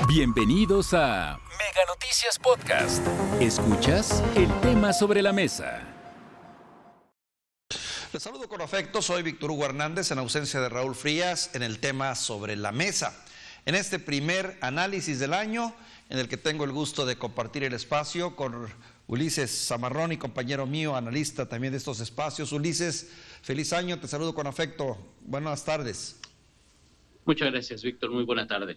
Bienvenidos a Mega Noticias Podcast. ¿Escuchas? El tema sobre la mesa. Les saludo con afecto, soy Víctor Hugo Hernández en ausencia de Raúl Frías en el tema sobre la mesa. En este primer análisis del año, en el que tengo el gusto de compartir el espacio con Ulises Zamarrón y compañero mío, analista también de estos espacios. Ulises, feliz año, te saludo con afecto. Buenas tardes. Muchas gracias, Víctor. Muy buena tarde.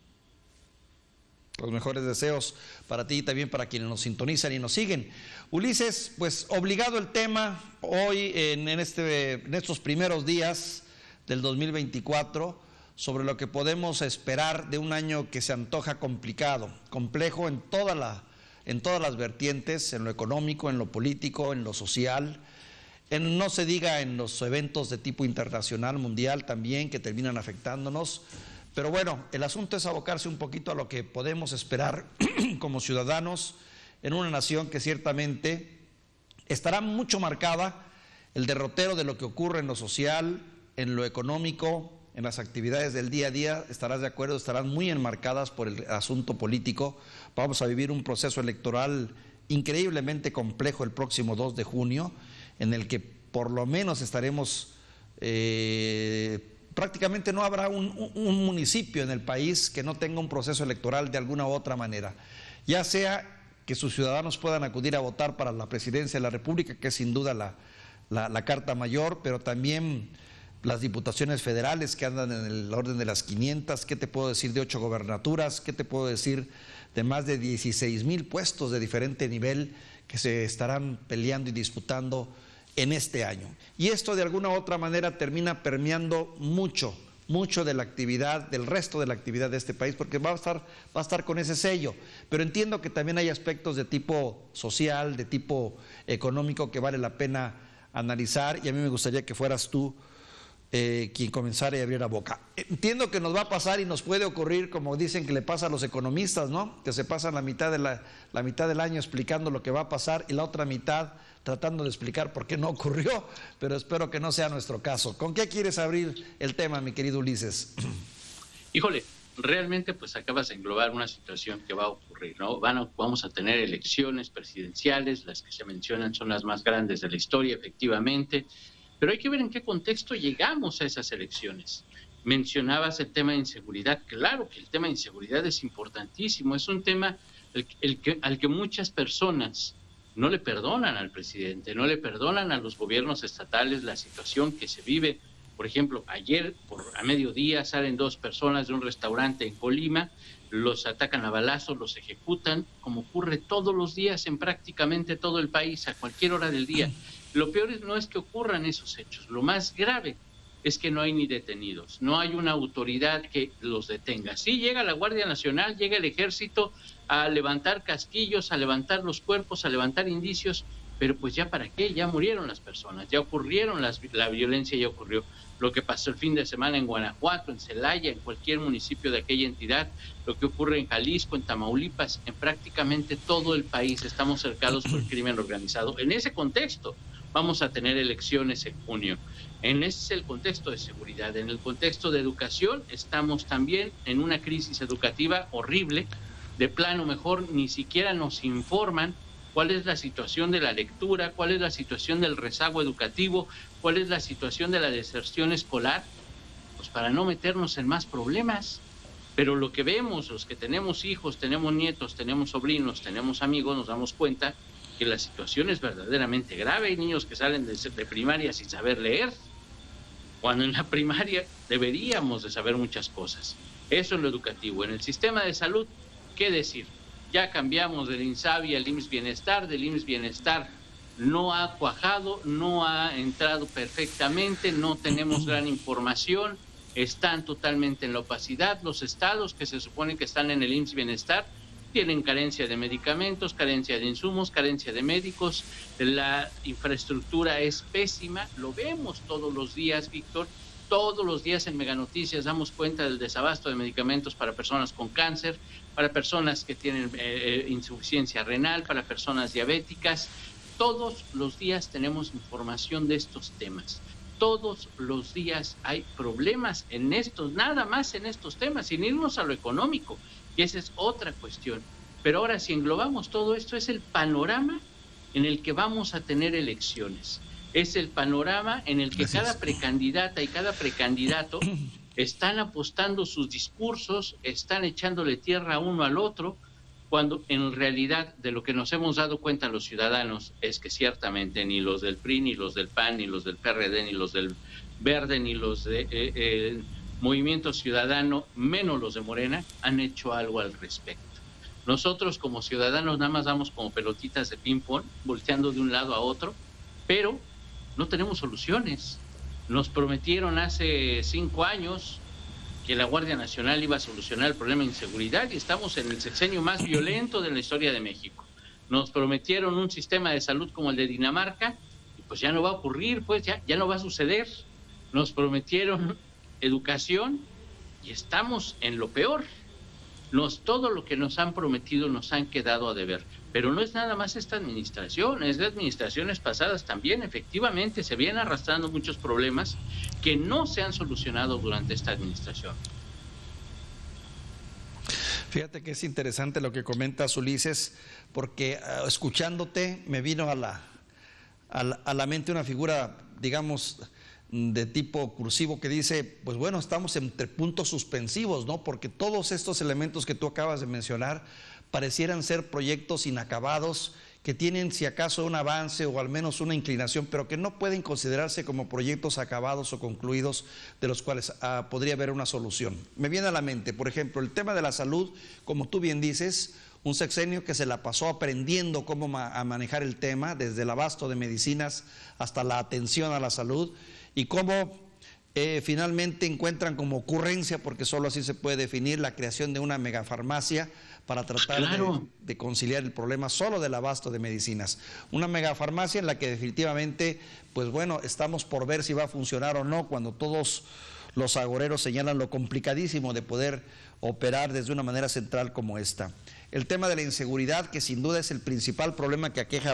Los mejores deseos para ti y también para quienes nos sintonizan y nos siguen. Ulises, pues obligado el tema hoy en estos primeros días del 2024 sobre lo que podemos esperar de un año que se antoja complicado, complejo en todas las vertientes, en lo económico, en lo político, en lo social, no se diga en los eventos de tipo internacional, mundial también, que terminan afectándonos. Pero bueno, el asunto es abocarse un poquito a lo que podemos esperar como ciudadanos en una nación que ciertamente estará mucho marcada el derrotero de lo que ocurre en lo social, en lo económico, en las actividades del día a día, estarás de acuerdo, estarán muy enmarcadas por el asunto político. Vamos a vivir un proceso electoral increíblemente complejo el próximo 2 de junio, en el que por lo menos estaremos... prácticamente no habrá un municipio en el país que no tenga un proceso electoral de alguna u otra manera, ya sea que sus ciudadanos puedan acudir a votar para la presidencia de la República, que es sin duda la carta mayor, pero también las diputaciones federales que andan en el orden de las 500, ¿qué te puedo decir de 8 gobernaturas? ¿Qué te puedo decir de más de 16,000 puestos de diferente nivel que se estarán peleando y disputando en este año? Y esto de alguna u otra manera termina permeando mucho de la actividad, del resto de la actividad de este país, porque va a estar con ese sello. Pero entiendo que también hay aspectos de tipo social, de tipo económico que vale la pena analizar, y a mí me gustaría que fueras tú quien comenzara y abriera boca. Entiendo que nos va a pasar y nos puede ocurrir, como dicen que le pasa a los economistas, ¿no? Que se pasan la mitad del año explicando lo que va a pasar y la otra mitad tratando de explicar por qué no ocurrió, pero espero que no sea nuestro caso. ¿Con qué quieres abrir el tema, mi querido Ulises? Híjole, realmente pues acabas de englobar una situación que va a ocurrir, ¿no? Vamos a tener elecciones presidenciales, las que se mencionan son las más grandes de la historia, efectivamente, pero hay que ver en qué contexto llegamos a esas elecciones. Mencionabas el tema de inseguridad. Claro que el tema de inseguridad es importantísimo, es un tema al que muchas personas no le perdonan al presidente, no le perdonan a los gobiernos estatales la situación que se vive. Por ejemplo, ayer a mediodía salen 2 personas de un restaurante en Colima, los atacan a balazos, los ejecutan, como ocurre todos los días en prácticamente todo el país, a cualquier hora del día. Lo peor no es que ocurran esos hechos, lo más grave es que no hay ni detenidos, no hay una autoridad que los detenga. Sí llega la Guardia Nacional, llega el Ejército a levantar casquillos, a levantar los cuerpos, a levantar indicios, pero pues ya para qué, ya murieron las personas, ya ocurrieron, la violencia ya ocurrió. Lo que pasó el fin de semana en Guanajuato, en Celaya, en cualquier municipio de aquella entidad, lo que ocurre en Jalisco, en Tamaulipas, en prácticamente todo el país, estamos cercados por el crimen organizado. En ese contexto vamos a tener elecciones en junio. Ese es el contexto de seguridad. En el contexto de educación estamos también en una crisis educativa horrible. De plano, mejor ni siquiera nos informan cuál es la situación de la lectura, cuál es la situación del rezago educativo, cuál es la situación de la deserción escolar, pues para no meternos en más problemas. Pero lo que vemos, los que tenemos hijos, tenemos nietos, tenemos sobrinos, tenemos amigos, nos damos cuenta que la situación es verdaderamente grave. Hay niños que salen de primaria sin saber leer, cuando en la primaria deberíamos de saber muchas cosas. Eso en lo educativo. En el sistema de salud, ¿qué decir? Ya cambiamos del INSABI al IMSS Bienestar, del IMSS Bienestar no ha cuajado, no ha entrado perfectamente, no tenemos gran información, están totalmente en la opacidad. Los estados que se supone que están en el IMSS Bienestar tienen carencia de medicamentos, carencia de insumos, carencia de médicos, la infraestructura es pésima, lo vemos todos los días, Víctor, todos los días en Mega Noticias damos cuenta del desabasto de medicamentos para personas con cáncer, para personas que tienen insuficiencia renal, para personas diabéticas. Todos los días tenemos información de estos temas. Todos los días hay problemas en estos, nada más en estos temas, sin irnos a lo económico, que esa es otra cuestión. Pero ahora, si englobamos todo esto, es el panorama en el que vamos a tener elecciones. Es el panorama en el que cada precandidata y cada precandidato están apostando sus discursos, están echándole tierra uno al otro, cuando en realidad de lo que nos hemos dado cuenta los ciudadanos es que ciertamente ni los del PRI, ni los del PAN, ni los del PRD, ni los del Verde, ni los de Movimiento Ciudadano, menos los de Morena, han hecho algo al respecto. Nosotros como ciudadanos nada más damos como pelotitas de ping-pong, volteando de un lado a otro, pero no tenemos soluciones. Nos prometieron hace 5 años que la Guardia Nacional iba a solucionar el problema de inseguridad y estamos en el sexenio más violento de la historia de México. Nos prometieron un sistema de salud como el de Dinamarca y pues ya no va a ocurrir, pues ya no va a suceder. Nos prometieron educación y estamos en lo peor. Todo lo que nos han prometido nos han quedado a deber. Pero no es nada más esta administración, es de administraciones pasadas también. Efectivamente, se vienen arrastrando muchos problemas que no se han solucionado durante esta administración. Fíjate que es interesante lo que comentas, Ulises, porque escuchándote me vino a la mente una figura, digamos, de tipo cursivo que dice, pues bueno, estamos entre puntos suspensivos, ¿no? Porque todos estos elementos que tú acabas de mencionar parecieran ser proyectos inacabados, que tienen si acaso un avance o al menos una inclinación, pero que no pueden considerarse como proyectos acabados o concluidos de los cuales podría haber una solución. Me viene a la mente, por ejemplo, el tema de la salud, como tú bien dices, un sexenio que se la pasó aprendiendo cómo a manejar el tema, desde el abasto de medicinas hasta la atención a la salud, y cómo finalmente encuentran como ocurrencia, porque solo así se puede definir, la creación de una megafarmacia para tratar de conciliar el problema solo del abasto de medicinas. Una megafarmacia en la que definitivamente, pues bueno, estamos por ver si va a funcionar o no, cuando todos los agoreros señalan lo complicadísimo de poder operar desde una manera central como esta. El tema de la inseguridad, que sin duda es el principal problema que aqueja a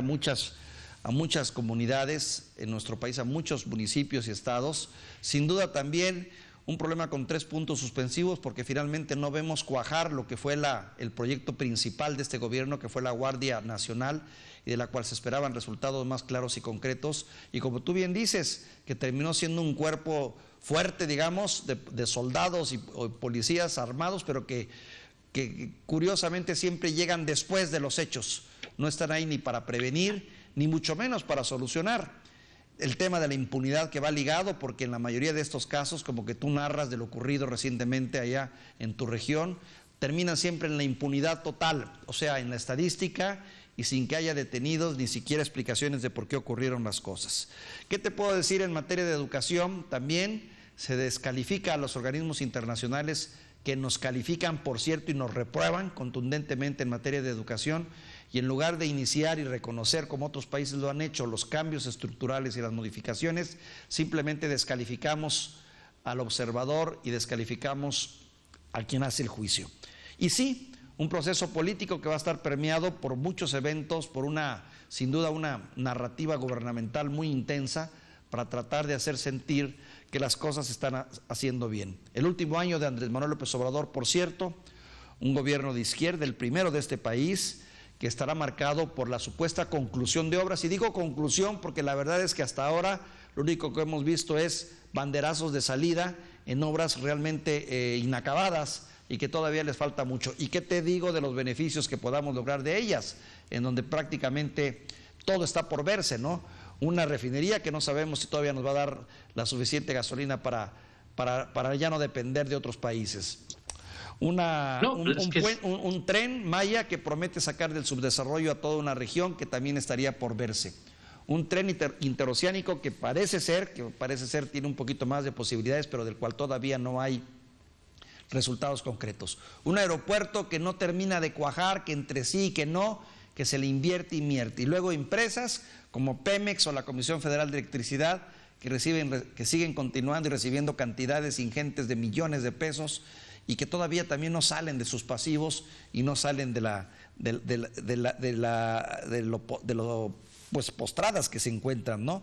muchas comunidades en nuestro país, a muchos municipios y estados. Sin duda también un problema con 3 puntos suspensivos, porque finalmente no vemos cuajar lo que fue el proyecto principal de este gobierno, que fue la Guardia Nacional, y de la cual se esperaban resultados más claros y concretos, y como tú bien dices, que terminó siendo un cuerpo fuerte, digamos, de soldados y policías armados, pero que curiosamente siempre llegan después de los hechos, no están ahí ni para prevenir, ni mucho menos para solucionar. El tema de la impunidad que va ligado, porque en la mayoría de estos casos, como que tú narras de lo ocurrido recientemente allá en tu región, terminan siempre en la impunidad total, o sea, en la estadística y sin que haya detenidos ni siquiera explicaciones de por qué ocurrieron las cosas. ¿Qué te puedo decir en materia de educación? También se descalifica a los organismos internacionales que nos califican, por cierto, y nos reprueban contundentemente en materia de educación, y en lugar de iniciar y reconocer, como otros países lo han hecho, los cambios estructurales y las modificaciones, simplemente descalificamos al observador y descalificamos a quien hace el juicio. Y sí, un proceso político que va a estar permeado por muchos eventos, por sin duda una narrativa gubernamental muy intensa para tratar de hacer sentir que las cosas se están haciendo bien. El último año de Andrés Manuel López Obrador, por cierto, un gobierno de izquierda, el primero de este país, que estará marcado por la supuesta conclusión de obras. Y digo conclusión porque la verdad es que hasta ahora lo único que hemos visto es banderazos de salida en obras realmente inacabadas y que todavía les falta mucho. ¿Y qué te digo de los beneficios que podamos lograr de ellas? En donde prácticamente todo está por verse, ¿no? Una refinería que no sabemos si todavía nos va a dar la suficiente gasolina para ya no depender de otros países. Un tren Maya que promete sacar del subdesarrollo a toda una región, que también estaría por verse. Un tren interoceánico que parece ser tiene un poquito más de posibilidades, pero del cual todavía no hay resultados concretos. Un aeropuerto que no termina de cuajar, que entre sí y que no, que se le invierte. Y luego empresas como Pemex o la Comisión Federal de Electricidad que siguen continuando y recibiendo cantidades ingentes de millones de pesos y que todavía también no salen de sus pasivos y no salen de lo pues postradas que se encuentran, ¿no?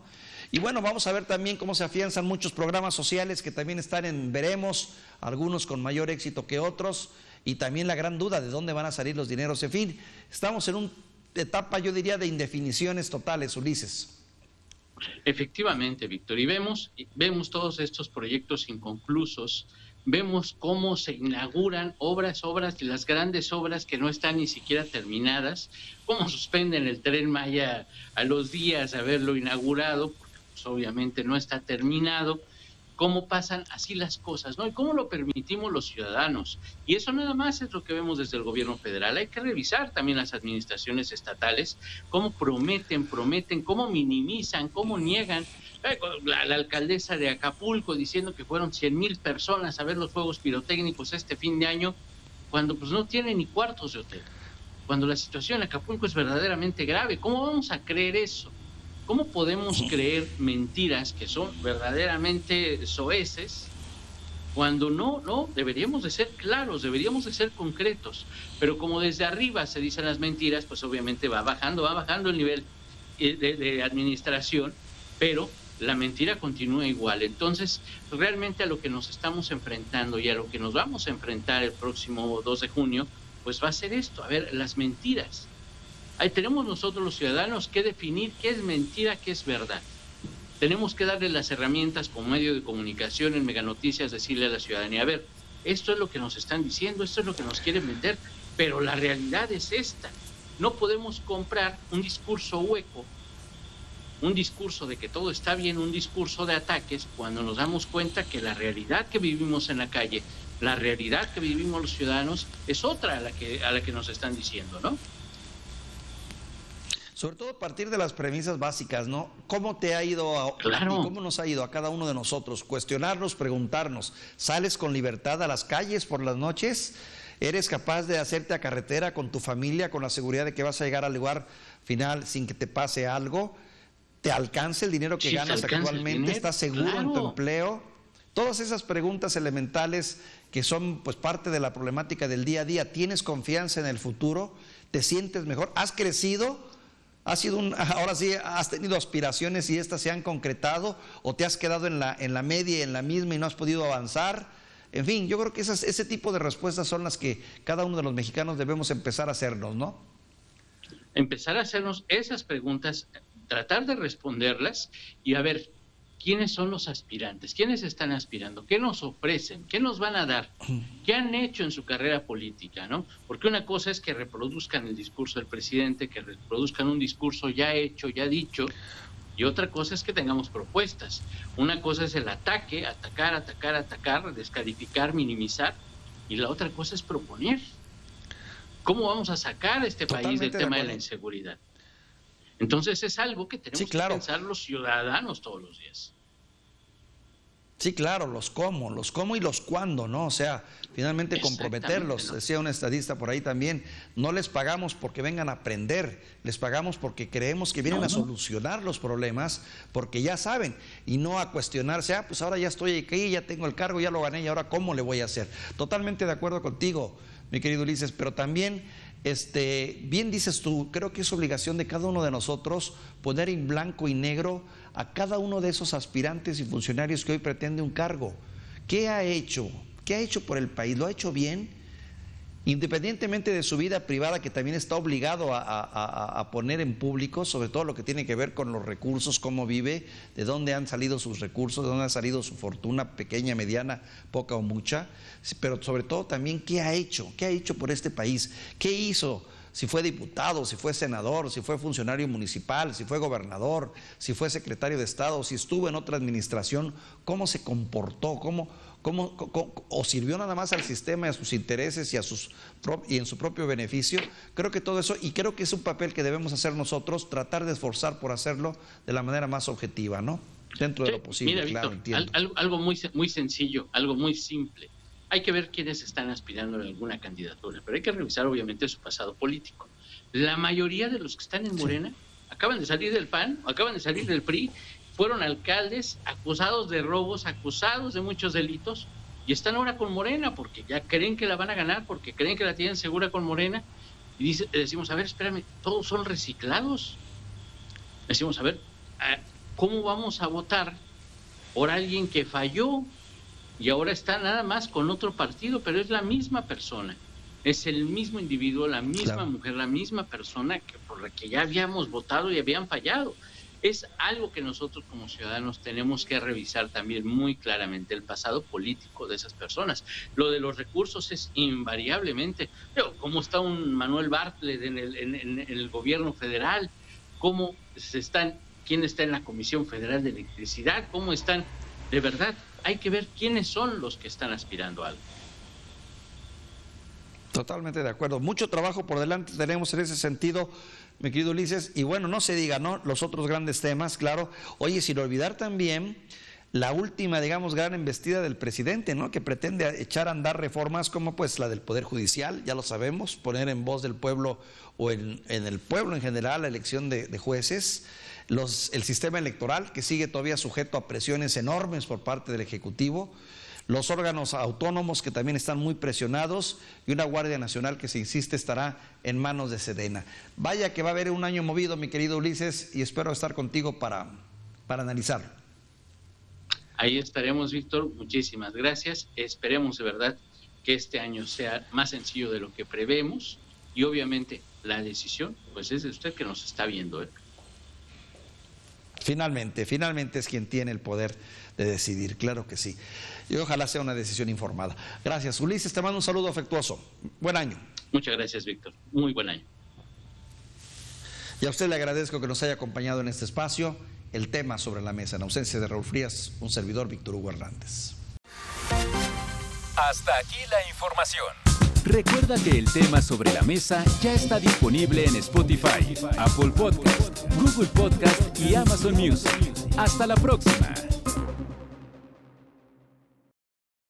Y bueno, vamos a ver también cómo se afianzan muchos programas sociales que también están en veremos, algunos con mayor éxito que otros, y también la gran duda de dónde van a salir los dineros. En fin, estamos en una etapa, yo diría, de indefiniciones totales, Ulises. Efectivamente, Víctor, y vemos todos estos proyectos inconclusos, vemos cómo se inauguran obras, y las grandes obras que no están ni siquiera terminadas, cómo suspenden el Tren Maya a los días de haberlo inaugurado, porque pues, obviamente no está terminado, cómo pasan así las cosas, ¿no? Y cómo lo permitimos los ciudadanos. Y eso nada más es lo que vemos desde el gobierno federal. Hay que revisar también las administraciones estatales, cómo prometen, cómo minimizan, cómo niegan. La alcaldesa de Acapulco diciendo que fueron 100,000 personas a ver los fuegos pirotécnicos este fin de año, cuando pues no tiene ni cuartos de hotel. Cuando la situación en Acapulco es verdaderamente grave. ¿Cómo vamos a creer eso? ¿Cómo podemos creer mentiras que son verdaderamente soeces cuando no, deberíamos de ser claros, deberíamos de ser concretos? Pero como desde arriba se dicen las mentiras, pues obviamente va bajando el nivel de administración, pero la mentira continúa igual. Entonces, realmente a lo que nos estamos enfrentando y a lo que nos vamos a enfrentar el próximo 2 de junio, pues va a ser esto, a ver, las mentiras. Ahí tenemos nosotros los ciudadanos que definir qué es mentira, qué es verdad. Tenemos que darle las herramientas como medio de comunicación en Meganoticias, decirle a la ciudadanía, a ver, esto es lo que nos están diciendo, esto es lo que nos quieren vender, pero la realidad es esta. No podemos comprar un discurso hueco, un discurso de que todo está bien, un discurso de ataques, cuando nos damos cuenta que la realidad que vivimos en la calle, la realidad que vivimos los ciudadanos, es otra a la que nos están diciendo, ¿no? Sobre todo a partir de las premisas básicas, ¿no? ¿Cómo te ha ido Claro. y cómo nos ha ido a cada uno de nosotros? Cuestionarnos, preguntarnos. ¿Sales con libertad a las calles por las noches? ¿Eres capaz de hacerte a carretera con tu familia con la seguridad de que vas a llegar al lugar final sin que te pase algo? ¿Te alcanza el dinero que ganas actualmente? ¿Estás seguro en tu empleo? Todas esas preguntas elementales que son pues parte de la problemática del día a día. ¿Tienes confianza en el futuro? ¿Te sientes mejor? ¿Has crecido? Ahora sí, ¿has tenido aspiraciones y estas se han concretado? ¿O te has quedado en la media y en la misma y no has podido avanzar? En fin, yo creo que ese tipo de respuestas son las que cada uno de los mexicanos debemos empezar a hacernos, ¿no? Empezar a hacernos esas preguntas, tratar de responderlas y a ver, ¿quiénes son los aspirantes? ¿Quiénes están aspirando? ¿Qué nos ofrecen? ¿Qué nos van a dar? ¿Qué han hecho en su carrera política, no? Porque una cosa es que reproduzcan el discurso del presidente, que reproduzcan un discurso ya hecho, ya dicho, y otra cosa es que tengamos propuestas. Una cosa es el ataque, atacar, descalificar, minimizar, y la otra cosa es proponer. ¿Cómo vamos a sacar a este país del tema de la inseguridad? Entonces es algo que tenemos que pensar los ciudadanos todos los días. Sí, claro, los cómo y los cuándo, ¿no? O sea, finalmente comprometerlos. ¿No? Decía un estadista por ahí también, no les pagamos porque vengan a aprender, les pagamos porque creemos que vienen a solucionar los problemas, porque ya saben, y no a cuestionarse, pues ahora ya estoy aquí, ya tengo el cargo, ya lo gané, y ahora ¿cómo le voy a hacer? Totalmente de acuerdo contigo, mi querido Ulises, pero también, bien dices tú, creo que es obligación de cada uno de nosotros poner en blanco y negro a cada uno de esos aspirantes y funcionarios que hoy pretende un cargo. ¿Qué ha hecho? ¿Qué ha hecho por el país? ¿Lo ha hecho bien? Independientemente de su vida privada, que también está obligado a poner en público, sobre todo lo que tiene que ver con los recursos, cómo vive, de dónde han salido sus recursos, de dónde ha salido su fortuna, pequeña, mediana, poca o mucha, pero sobre todo también qué ha hecho por este país, qué hizo, si fue diputado, si fue senador, si fue funcionario municipal, si fue gobernador, si fue secretario de Estado, si estuvo en otra administración, cómo se comportó, o sirvió nada más al sistema y a sus intereses y en su propio beneficio. Creo que todo eso, y creo que es un papel que debemos hacer nosotros, tratar de esforzar por hacerlo de la manera más objetiva, ¿no? Dentro de lo posible, mira, claro, Víctor, entiendo. Algo muy sencillo, algo muy simple. Hay que ver quiénes están aspirando a alguna candidatura, pero hay que revisar obviamente su pasado político. La mayoría de los que están en Morena acaban de salir del PAN, acaban de salir del PRI, fueron alcaldes acusados de robos, acusados de muchos delitos, y están ahora con Morena porque ya creen que la van a ganar, porque creen que la tienen segura con Morena, y decimos, a ver, espérame, todos son reciclados. Decimos, a ver, ¿cómo vamos a votar por alguien que falló y ahora está nada más con otro partido, pero es la misma persona? Es el mismo individuo, la misma mujer, la misma persona por la que ya habíamos votado y habían fallado. Es algo que nosotros como ciudadanos tenemos que revisar también muy claramente, el pasado político de esas personas. Lo de los recursos es invariablemente, pero ¿cómo está un Manuel Bartlett en el gobierno federal? ¿Cómo quién está en la Comisión Federal de Electricidad? ¿Cómo están? De verdad, hay que ver quiénes son los que están aspirando a algo. Totalmente de acuerdo. Mucho trabajo por delante tenemos en ese sentido, mi querido Ulises. Y bueno, no se diga, ¿no? Los otros grandes temas, claro. Oye, sin olvidar también la última, digamos, gran embestida del presidente, ¿no? Que pretende echar a andar reformas como pues la del Poder Judicial, ya lo sabemos, poner en voz del pueblo o en el pueblo en general la elección de jueces. El sistema electoral, que sigue todavía sujeto a presiones enormes por parte del Ejecutivo. Los órganos autónomos, que también están muy presionados, y una Guardia Nacional que, se insiste, estará en manos de Sedena. Vaya que va a haber un año movido, mi querido Ulises, y espero estar contigo para analizarlo. Ahí estaremos, Víctor. Muchísimas gracias. Esperemos de verdad que este año sea más sencillo de lo que prevemos, y obviamente la decisión pues es de usted que nos está viendo, ¿eh? Finalmente es quien tiene el poder de decidir, claro que sí. Y ojalá sea una decisión informada. Gracias, Ulises, te mando un saludo afectuoso. Buen año. Muchas gracias, Víctor. Muy buen año. Y a usted le agradezco que nos haya acompañado en este espacio. El tema sobre la mesa, en ausencia de Raúl Frías, un servidor, Víctor Hugo Hernández. Hasta aquí la información. Recuerda que el tema sobre la mesa ya está disponible en Spotify, Apple Podcast, Google Podcast y Amazon Music. Hasta la próxima.